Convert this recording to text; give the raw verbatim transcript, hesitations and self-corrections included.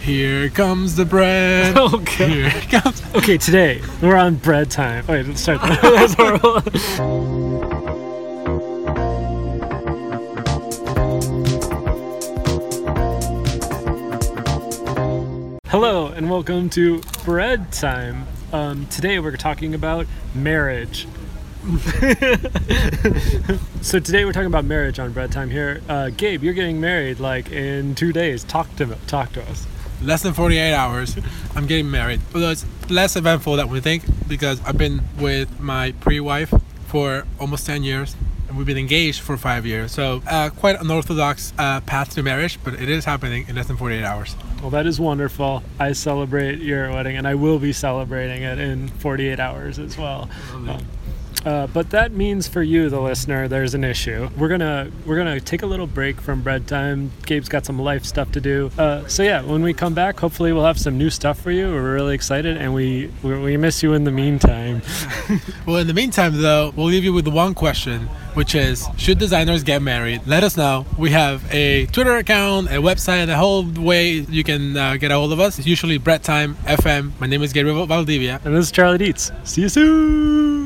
Here comes the bread. Oh, God. Here comes. Okay, today we're on bread time. Wait, let's start that. That's horrible. Hello and welcome to Bread Time. Um, today we're talking about marriage. So today we're talking about marriage on Bread Time here. Uh, Gabe, you're getting married like in two days. Talk to talk to us. Less than forty-eight hours, I'm getting married. Although it's less eventful than we think because I've been with my pre-wife for almost ten years and we've been engaged for five years. So uh, quite an orthodox uh, path to marriage, but it is happening in less than forty-eight hours. Well, that is wonderful. I celebrate your wedding and I will be celebrating it in forty-eight hours as well. Um, Uh, but that means for you, the listener, there's an issue. We're gonna we're gonna take a little break from Bread Time. Gabe's got some life stuff to do. Uh, so yeah, when we come back, hopefully we'll have some new stuff for you. We're really excited, and we we, we miss you in the meantime. Well, in the meantime, though, we'll leave you with one question, which is: should designers get married? Let us know. We have a Twitter account, a website, a whole way you can uh, get a hold of us. It's usually Bread Time F M. My name is Gabriel Valdivia, And this is Charlie Dietz. See you soon.